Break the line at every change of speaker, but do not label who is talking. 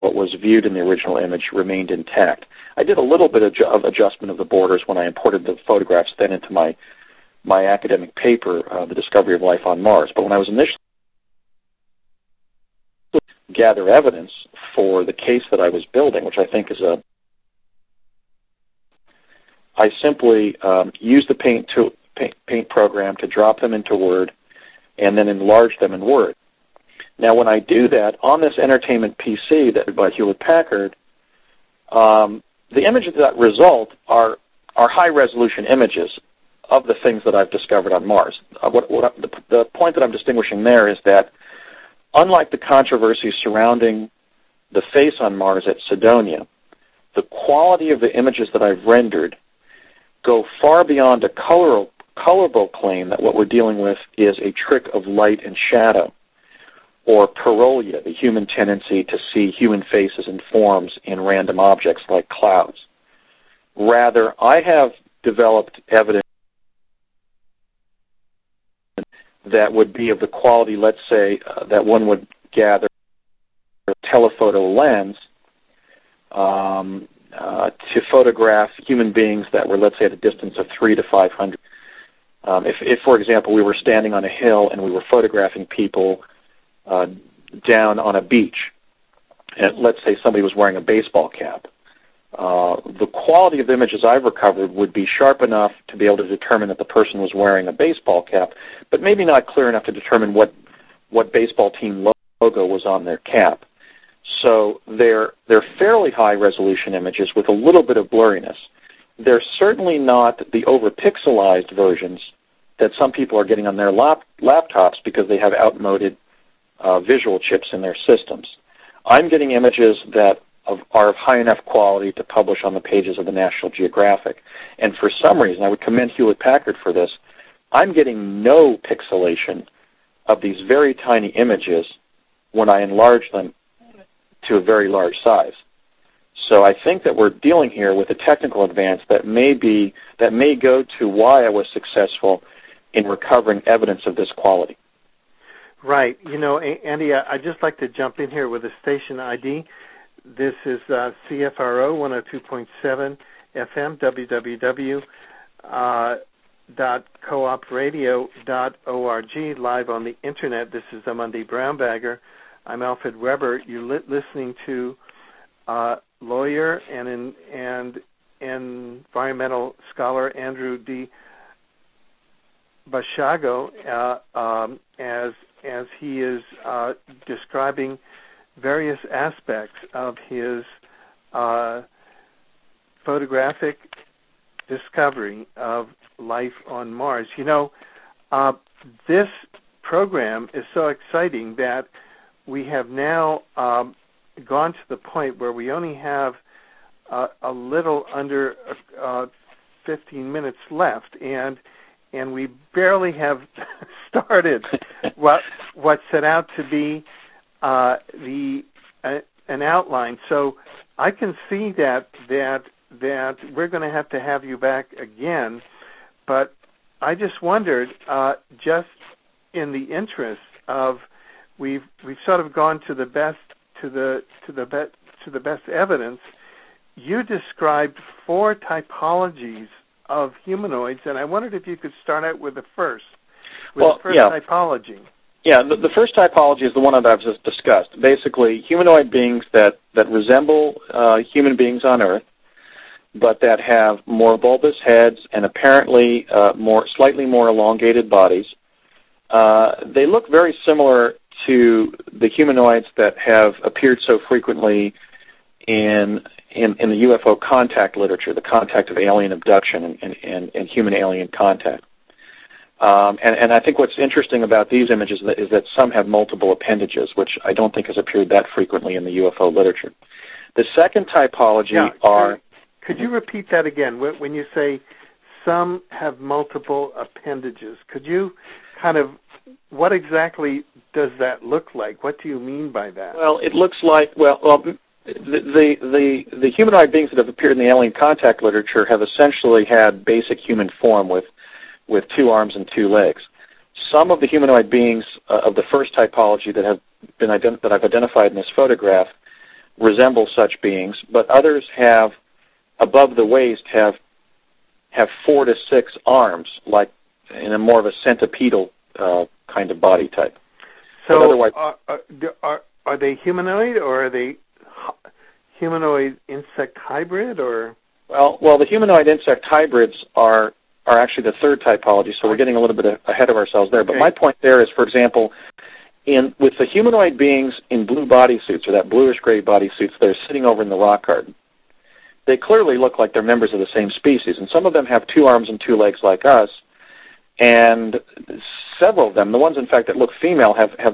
what was viewed in the original image remained intact. I did a little bit of adjustment of the borders when I imported the photographs then into my academic paper, The Discovery of Life on Mars. But when I was initially gather evidence for the case that I was building, which I think is I simply used the Paint program to drop them into Word and then enlarge them in Word. Now, when I do that on this entertainment PC that by Hewlett-Packard, the images that result are high-resolution images of the things that I've discovered on Mars. The point that I'm distinguishing there is that unlike the controversy surrounding the face on Mars at Cydonia, the quality of the images that I've rendered go far beyond a colorable claim that what we're dealing with is a trick of light and shadow, or pareidolia, the human tendency to see human faces and forms in random objects like clouds. Rather, I have developed evidence that would be of the quality, let's say, that one would gather a telephoto lens to photograph human beings that were, let's say, at a distance of 300 to 500. If, for example, we were standing on a hill and we were photographing people down on a beach, and let's say somebody was wearing a baseball cap, the quality of the images I've recovered would be sharp enough to be able to determine that the person was wearing a baseball cap, but maybe not clear enough to determine what baseball team logo was on their cap. So they're fairly high-resolution images with a little bit of blurriness. They're certainly not the over-pixelized versions that some people are getting on their laptops because they have outmoded visual chips in their systems. I'm getting images that are of high enough quality to publish on the pages of the National Geographic. And for some reason, I would commend Hewlett-Packard for this, I'm getting no pixelation of these very tiny images when I enlarge them to a very large size. So I think that we're dealing here with a technical advance that may go to why I was successful in recovering evidence of this quality.
Right. You know, Andy, I'd just like to jump in here with a station ID. This is CFRO 102.7 FM, www.coopradio.org, live on the Internet. This is the Monday Brown Bagger. I'm Alfred Weber. You're listening to lawyer and environmental scholar Andrew D. Basiago as he is describing various aspects of his photographic discovery of life on Mars. You know, this program is so exciting that we have now gone to the point where we only have a little under 15 minutes left, and we barely have started what set out to be an outline. So I can see that we're going to have you back again, but I just wondered, just in the interest of we've sort of gone to the best evidence. You described 4 typologies of humanoids, and I wondered if you could start out with the first typology.
Yeah, the first typology is the one that I've just discussed. Basically, humanoid beings that resemble human beings on Earth, but that have more bulbous heads and apparently slightly more elongated bodies. They look very similar to the humanoids that have appeared so frequently in the UFO contact literature, the contact of alien abduction and human-alien contact. And I think what's interesting about these images is that some have multiple appendages, which I don't think has appeared that frequently in the UFO literature. The second typology are...
Could you repeat that again? When you say some have multiple appendages, could you kind of... What exactly does that look like? What do you mean by that?
Well, it looks like... The humanoid beings that have appeared in the alien contact literature have essentially had basic human form with 2 arms and 2 legs. Some of the humanoid beings of the first typology that I've identified in this photograph resemble such beings, but others have, above the waist, have 4 to 6 arms, like in a more of a centipedal kind of body type.
So,
otherwise,
are they humanoid, or are they humanoid insect hybrid, or?
Well, the humanoid insect hybrids are actually the third typology, so we're getting a little bit ahead of ourselves there. Okay. But my point there is, for example, with the humanoid beings in blue bodysuits, or that bluish-gray bodysuits, they're sitting over in the rock garden. They clearly look like they're members of the same species, and some of them have 2 arms and 2 legs like us, and several of them, the ones, in fact, that look female, have